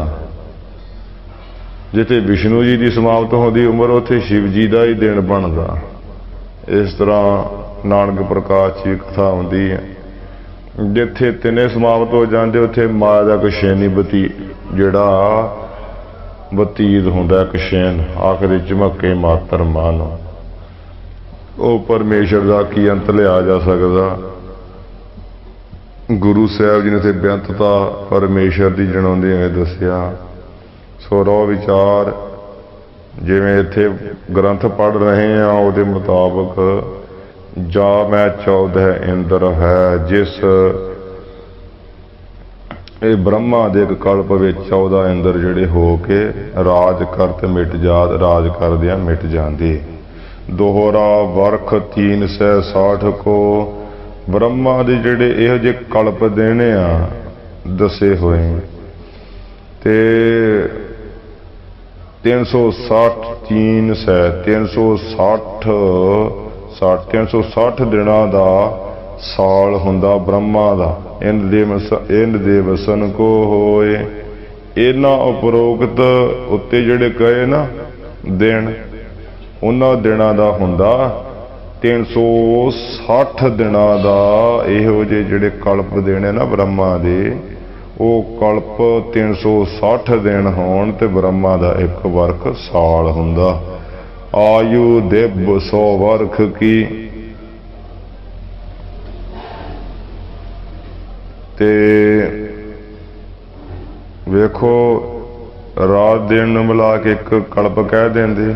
S1: जिथे विष्णु जी की समाप्त होती उम्र उथे शिव जी का ही दिन बनता। इस तरह नानक प्रकाश की कथा होंदी है। जिथे तिने समाप्त हो जाते उथे माया का कशैनी जिहड़ा बतीत होंदा। कशैन आखिर झमके मातर मानो ਉਹ ਪਰਮੇਸ਼ਰ ਦਾ ਕੀ ਅੰਤ ਲਿਆ ਜਾ ਸਕਦਾ। ਗੁਰੂ ਸਾਹਿਬ ਜੀ ਨੇ ਤੇ ਬੇਅੰਤਤਾ ਪਰਮੇਸ਼ਰ ਦੀ ਜਣਾਉਂਦੇ ਹੋਏ ਦੱਸਿਆ। ਸੋ ਰੋ ਵਿਚਾਰ ਜਿਵੇਂ ਇੱਥੇ ਗ੍ਰੰਥ ਪੜ੍ਹ ਰਹੇ ਹਾਂ ਉਹਦੇ ਮੁਤਾਬਕ ਜਾ ਮੈਂ 14 ਇੰਦਰ ਹੈ, ਜਿਸ ਇਹ ਬ੍ਰਹਮਾ ਦੇ ਇੱਕ ਕਲਪ ਵਿੱਚ 14 ਇੰਦਰ ਜਿਹੜੇ ਹੋ ਕੇ ਰਾਜ ਕਰਤ ਮਿਟ ਜਾਤ, ਰਾਜ ਕਰਦਿਆਂ ਮਿਟ ਜਾਂਦੇ। ਦੋਹਰਾ ਵਰਖ 360 ਕੋ, ਬ੍ਰਹਮਾ ਦੇ ਜਿਹੜੇ ਇਹੋ ਜਿਹੇ ਕਲਪ ਦੇਣੇ ਆ ਦੱਸੇ ਹੋਏ ਤੇ 360 ਦਿਨਾਂ ਦਾ ਸਾਲ ਹੁੰਦਾ ਬ੍ਰਹਮਾ ਦਾ। ਇੰਦ ਦੇ ਵਸਨ ਕੋ ਹੋਏ, ਇਹਨਾਂ ਉਪਰੋਕਤ ਉੱਤੇ ਜਿਹੜੇ ਕਹੇ ਨਾ ਦਿਨ, ਉਹਨਾਂ ਦਿਨਾਂ ਦਾ ਹੁੰਦਾ 360 ਦਿਨਾਂ ਦਾ। ਇਹੋ ਜਿਹੇ ਜਿਹੜੇ ਕਲਪ ਦੇਣੇ ਨਾ ਬ੍ਰਹਮਾ ਦੇ, ਉਹ ਕਲਪ 360 ਦਿਨ ਹੋਣ ਤੇ ਬ੍ਰਹਮਾ ਦਾ ਇੱਕ ਵਰਖ ਸਾਲ ਹੁੰਦਾ। ਆਯੂ ਦਿਵ 100 ਵਰਖ ਕੀ, ਤੇ ਵੇਖੋ ਰਾਤ ਦਿਨ ਨੂੰ ਮਿਲਾ ਕੇ ਇੱਕ ਕਲਪ ਕਹਿ ਦਿੰਦੇ,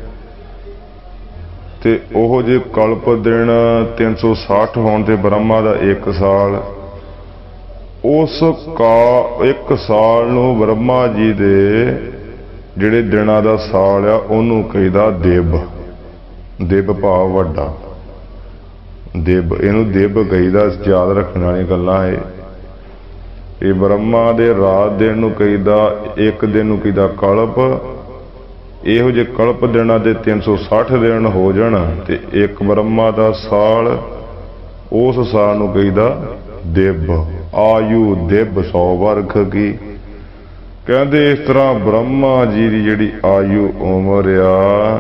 S1: ਤੇ ਉਹ ਜੇ ਕਲਪ ਦਿਨ 360 ਹੋਣ ਤੇ ਬ੍ਰਹਮਾ ਦਾ ਇੱਕ ਸਾਲ, ਉਸ ਇੱਕ ਸਾਲ ਨੂੰ ਬ੍ਰਹਮਾ ਜੀ ਦੇ ਜਿਹੜੇ ਦਿਨਾਂ ਦਾ ਸਾਲ ਆ ਉਹਨੂੰ ਕਹਿੰਦਾ ਦਿਵ। ਦਿਵ ਭਾਵ ਵੱਡਾ, ਦਿਵ, ਇਹਨੂੰ ਦਿਵ ਕਹੀਦਾ। ਯਾਦ ਰੱਖਣ ਵਾਲੀਆਂ ਗੱਲਾਂ ਇਹ ਬ੍ਰਹਮਾ ਦੇ ਰਾਤ ਦਿਨ ਨੂੰ ਕਹਿੰਦਾ, ਇੱਕ ਦਿਨ ਨੂੰ ਕਹਿੰਦਾ ਕਲਪ। ਇਹੋ ਜਿਹੇ ਕਲਪ ਦਿਨਾਂ ਦੇ 360 ਦਿਨ ਹੋ ਜਾਣ ਤੇ ਇੱਕ ਬ੍ਰਹਮਾ ਦਾ ਸਾਲ, ਉਸ ਸਾਲ ਨੂੰ ਕਹਿੰਦਾ ਦਿਵ। ਆਯੂ ਦਿਵ 100 ਵਰਖ ਕੀ, ਕਹਿੰਦੇ ਇਸ ਤਰ੍ਹਾਂ ਬ੍ਰਹਮਾ ਜੀ ਦੀ ਜਿਹੜੀ ਆਯੂ ਉਮਰ ਆ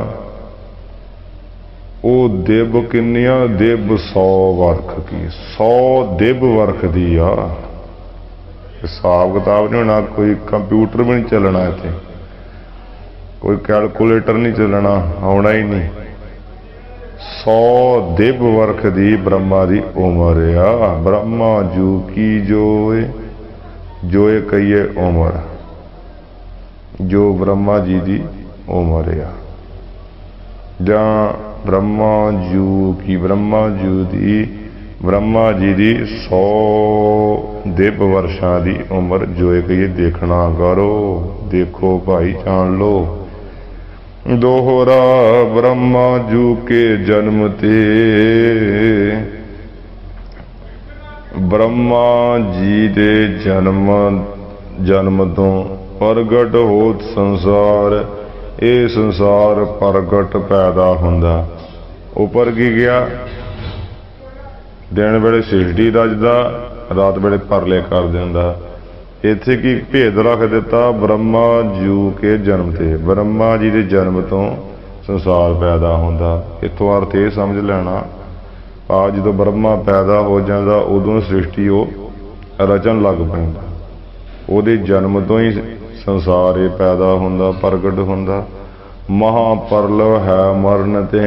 S1: ਉਹ ਦਿਵ ਕਿੰਨੀਆਂ, ਦਿਵ 100 ਵਰਖ ਕੀ, 100 ਦਿਵ ਵਰਖ ਦੀ ਆ। ਹਿਸਾਬ ਕਿਤਾਬ ਨਹੀਂ ਹੋਣਾ, ਕੋਈ ਕੰਪਿਊਟਰ ਵੀ ਨਹੀਂ ਚੱਲਣਾ ਇੱਥੇ, ਕੋਈ ਕੈਲਕੂਲੇਟਰ ਨਹੀਂ ਚੱਲਣਾ, ਆਉਣਾ ਹੀ ਨਹੀਂ। 100 ਦਿਵ ਵਰਖ ਦੀ ਬ੍ਰਹਮਾ ਦੀ ਉਮਰ ਆ। ਬ੍ਰਹਮਾ ਜੂ ਕੀ ਜੋਏ, ਜੋਏ ਕਹੀਏ ਉਮਰ, ਜੋ ਬ੍ਰਹਮਾ ਜੀ ਦੀ ਉਮਰ ਆ। ਜਾਂ ਬ੍ਰਹਮਾ ਜੂ ਕੀ, ਬ੍ਰਹਮਾ ਜੂ ਦੀ, ਬ੍ਰਹਮਾ ਜੀ ਦੀ 100 ਦਿਵ ਵਰਸ਼ਾਂ ਦੀ ਉਮਰ ਜੋਏ ਕਹੀਏ। ਦੇਖਣਾ ਕਰੋ, ਦੇਖੋ ਭਾਈ, ਜਾਣ ਲੋ। ਦੋਹਰਾ ਬ੍ਰਹਮਾ ਜੂ ਕੇ ਜਨਮ ਤੇ, ਬ੍ਰਹਮਾ ਜੀ ਦੇ ਜਨਮ ਤੋਂ ਪ੍ਰਗਟ ਹੋਤ ਸੰਸਾਰ, ਇਹ ਸੰਸਾਰ ਪ੍ਰਗਟ ਪੈਦਾ ਹੁੰਦਾ। ਉੱਪਰ ਕੀ ਗਿਆ, ਦਿਨ ਵੇਲੇ ਸ੍ਰਿਸ਼ਟੀ ਰਚਦਾ, ਰਾਤ ਵੇਲੇ ਪਰਲੇ ਕਰ ਦਿੰਦਾ। ਇੱਥੇ ਕੀ ਭੇਦ ਰੱਖ ਦਿੱਤਾ, ਬ੍ਰਹਮਾ ਜੂ ਕੇ ਜਨਮ ਤੇ, ਬ੍ਰਹਮਾ ਜੀ ਦੇ ਜਨਮ ਤੋਂ ਸੰਸਾਰ ਪੈਦਾ ਹੁੰਦਾ। ਇੱਥੋਂ ਅਰਥ ਇਹ ਸਮਝ ਲੈਣਾ, ਆ ਜਦੋਂ ਬ੍ਰਹਮਾ ਪੈਦਾ ਹੋ ਜਾਂਦਾ ਉਦੋਂ ਸ੍ਰਿਸ਼ਟੀ ਉਹ ਰਚਣ ਲੱਗ ਪੈਂਦਾ। ਉਹਦੇ ਜਨਮ ਤੋਂ ਹੀ ਸੰਸਾਰ ਇਹ ਪੈਦਾ ਹੁੰਦਾ, ਪ੍ਰਗਟ ਹੁੰਦਾ। ਮਹਾਪਰਲਵ ਹੈ ਮਰਨ ਤੇ,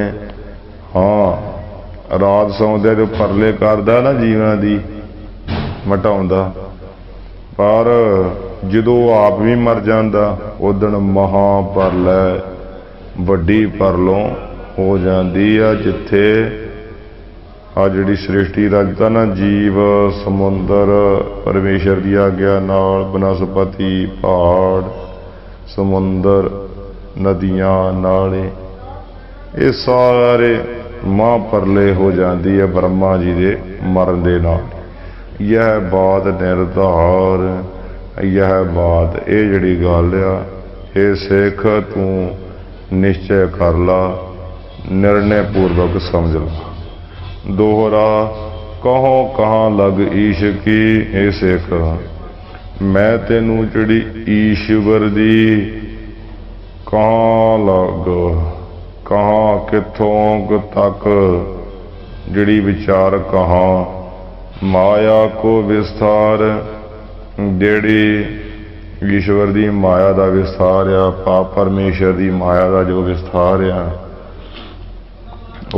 S1: ਹਾਂ ਰਾਤ ਸੌਂਦਿਆਂ ਜੋ ਪਰਲੇ ਕਰਦਾ ਨਾ ਜੀਵਾਂ ਦੀ, ਮਟਾਉਂਦਾ, ਪਰ ਜਦੋਂ ਆਪ ਵੀ ਮਰ ਜਾਂਦਾ ਉਦਣ ਮਹਾਪਰਲੈ, ਵੱਡੀ ਪਰਲੋਂ ਹੋ ਜਾਂਦੀ ਆ। ਜਿੱਥੇ ਆ ਜਿਹੜੀ ਸ੍ਰਿਸ਼ਟੀ ਰਚਦਾ ਨਾ, ਜੀਵ, ਸਮੁੰਦਰ ਪਰਮੇਸ਼ਰ ਦੀ ਆਗਿਆ ਨਾਲ, ਬਨਸਪਤੀ, ਪਹਾੜ, ਸਮੁੰਦਰ, ਨਦੀਆਂ, ਨਾਲੇ, ਇਹ ਸਾਰੇ ਮਹਾਂਪਰਲੇ ਹੋ ਜਾਂਦੀ ਹੈ ਬ੍ਰਹਮਾ ਜੀ ਦੇ ਮਰਨ ਦੇ ਨਾਲ। ਯਹ ਬਾਤ ਨਿਰਧਾਰ, ਯਹ ਬਾਤ, ਇਹ ਜਿਹੜੀ ਗੱਲ ਆ, ਇਹ ਸਿੱਖ ਤੂੰ ਨਿਸ਼ਚੈ ਕਰ ਲਾ, ਨਿਰਣੇ ਪੂਰਵਕ ਸਮਝ ਲਾ। ਦੋਹਰਾ ਕਹੋ ਕਹਾਂ ਲਗ ਈਸ਼ ਕੀ, ਇਹ ਸਿੱਖ ਮੈਂ ਤੈਨੂੰ ਜਿਹੜੀ ਈਸ਼ਵਰ ਦੀ ਕਹਾਂ ਲਗ, ਕਹਾਂ ਕਿੱਥੋਂ ਤੱਕ ਜਿਹੜੀ ਵਿਚਾਰ ਕਹਾਂ, ਮਾਇਆ ਕੋ ਵਿਸਥਾਰ, ਜਿਹੜੀ ਈਸ਼ਵਰ ਦੀ ਮਾਇਆ ਦਾ ਵਿਸਥਾਰ ਆ, ਪਰਮੇਸ਼ਰ ਦੀ ਮਾਇਆ ਦਾ ਜੋ ਵਿਸਥਾਰ ਆ, ਉਹ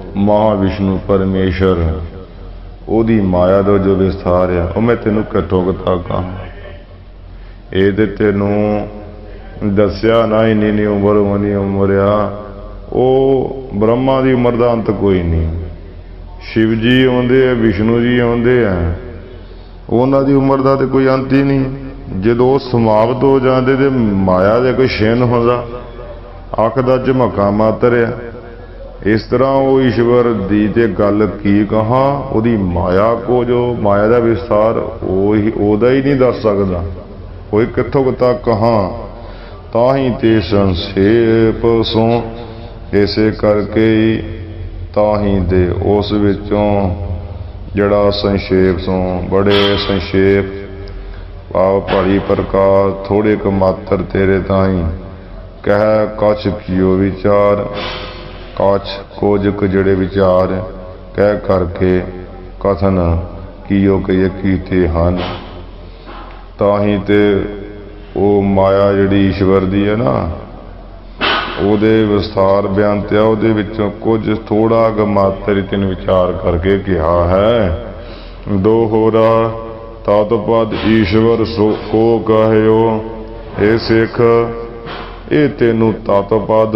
S1: महाविष्णु परमेश्वर ਉਹਦੀ ਮਾਇਆ ਦਾ ਜੋ ਵਿਸਥਾਰ ਆ ਉਹ ਮੈਂ ਤੈਨੂੰ ਘੱਟੋ ਘੱਟ ਕਹਾਂ। ਇਹ ਤੇ ਤੈਨੂੰ ਦੱਸਿਆ ਨਾ ਇੰਨੀ ਉਮਰ ਉਨੀ ਉਮਰ ਆ। ਉਹ ਬ੍ਰਹਮਾ ਦੀ ਉਮਰ ਦਾ ਅੰਤ ਕੋਈ ਨਹੀਂ। शिव जी आउंदे आ, विष्णु जी आउंदे आ, उन्हां दी उमर दा ते कोई अंत ही नहीं। जदों समाप्त हो जाते तो माया दे कोई छिन होंदा, अख दा झमका मात्र आ। इस तरह वो ईश्वर दी ते गल की कहा, उहदी माया को जो माया दा विस्तार ओहदा ही नहीं दस सकदा कोई कित्थों तक कहा। ताही ते संक्षेप सो इसे करके ताही दे उस विचों जड़ा संक्षेप सो बड़े संक्षेप भाव भारी प्रकार थोड़े क मात्र तेरे ताई कह कछ कियो विचार, कछ कुछ जड़े विचार कह करके कथन कियो कई कीते हन। ताही ते वो माया जड़ी ईश्वर दी है ना, ਉਹਦੇ ਵਿਸਥਾਰ ਬਿਆਨ ਤੇ ਉਹਦੇ ਵਿੱਚੋਂ ਕੁਝ ਥੋੜਾ ਕ ਮਾਤਰ ਤਿੰਨ ਵਿਚਾਰ ਕਰਕੇ ਕਿਹਾ ਹੈ। ਦੋ ਹੋਰਾ ਤਤ ਪਦ ਈਸ਼ਵਰ ਸੋ ਕੋ ਕਹਿਓ, ਇਹ ਸਿੱਖ ਇਹ ਤੈਨੂੰ ਤਤ ਪਦ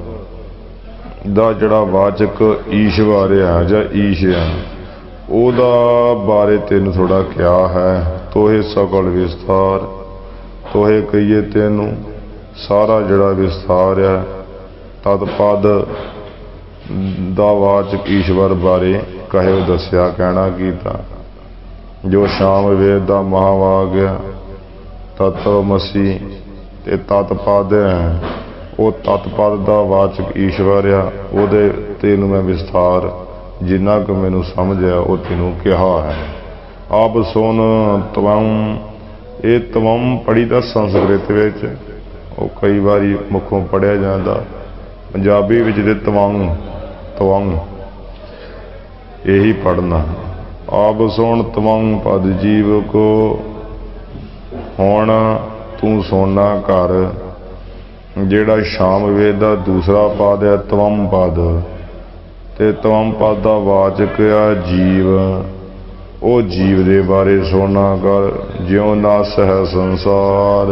S1: ਦਾ ਜਿਹੜਾ ਵਾਚਕ ਈਸ਼ਵਰ ਆ ਜਾਂ ਈਸ਼ ਆ ਉਹਦਾ ਬਾਰੇ ਤੈਨੂੰ ਥੋੜਾ ਕਿਹਾ ਹੈ। ਤੋਹੇ ਸਕਲ ਵਿਸਥਾਰ ਤੋਹੇ ਕਹੀਏ ਤੈਨੂੰ सारा जड़ा विस्तार है तत्पद दा वाचक ईश्वर बारे कहे दसिया कहना कीता। जो शाम वेद दा महावाग तत्वमसी ते तत्पद है वो तत्पद दा वाचक ईश्वर आ। ओदे तेनू मैं विस्तार जिन्ना क मैनू समझ आ वो तेनू कहा है। अब सुन तवम, ये तवम पढ़ी दा संस्कृत विच कई बारी मुखों पढ़िया जाता, पंजाबी विच ते तवंग तवंग यही पढ़ना। आप सुन तवंग पद जीव को, हुण तू सुनना कर जेड़ा शाम वेद दा दूसरा पद है तवम पद, ते तवम पद दा वाचक आ जीव। ओ जीव दे बारे सुनना कर, ज्यों नास है संसार।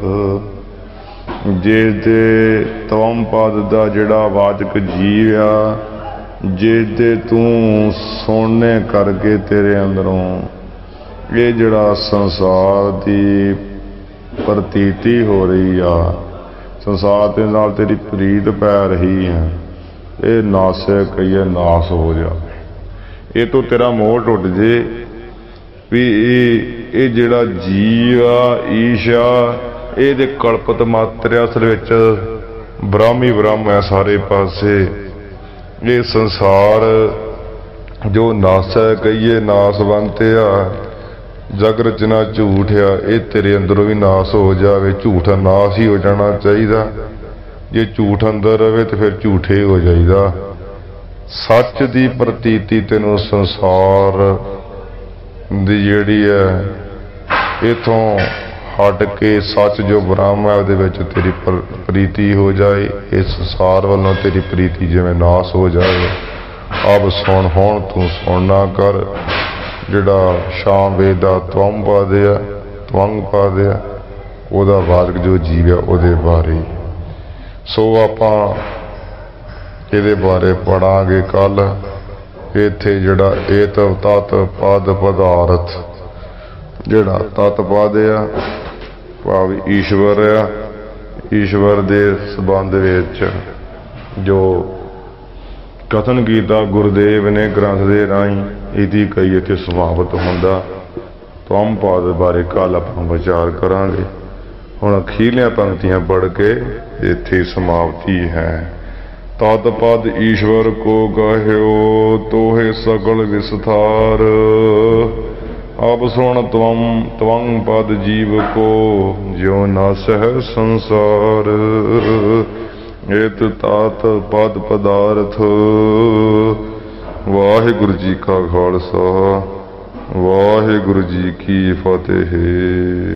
S1: जिस दे तवम पद दा जिहड़ा वाचक जीव आ, जिस दे तू सुनने करके तेरे अंदरों ये जिहड़ा संसार दी प्रतीति हो रही आ, संसार दे नाल तेरी प्रीत पै रही है, ये नासे कहिए नास हो जाए। ये तो तेरा मोह टुट जे भी ये जिहड़ा जीव आ ईशा ये कल्पत मात्र असल विच ब्रह्म ही ब्रह्म है सारे पासे। ये संसार जो नास है कहिए नासवंत आ, जग रचना झूठ आ, ये तेरे अंदरों भी नास हो जाए। झूठा नास ही हो जाना चाहिए, जे झूठ अंदर रहे तो फिर झूठे हो जाइदा। सच की प्रतीति तेनों संसार दी जिहड़ी है इथों हट के सच जो ब्रह्म है उहदे तेरी प्रीति हो जाए। इस संसार वालों तेरी प्रीति जिवें नाश हो जाए। अब सुन हुण तू सुनना कर जिहड़ा शाम वेद दा त्वम पद है त्वंग पद है उहदा वाचक जो जीव है उहदे बारे। सो आपां इहदे बारे पढ़ांगे कल। इत्थे जिहड़ा एत तत पद पदार्थ जिहड़ा तत पद है भाव ईश्वर आ, ईश्वर दे संबंध विच जो कथन किया गुरुदेव ने ग्रंथ दे राही इहदी कई इत्थे समाप्त हुंदा। त्वम पद बारे कल आपां विचार करांगे। हुण अखीरलियां पंक्तियां पढ़ के इत्थे समाप्ति है। तत पद ईश्वर को कह्यो तोहे सकल विस्तार। अब सुन त्वम त्वंग पद जीव को ज्यों नास है संसार। एत तात पद पदार्थ। वाहिगुरु जी का खालसा वाहिगुरु जी की फतेह।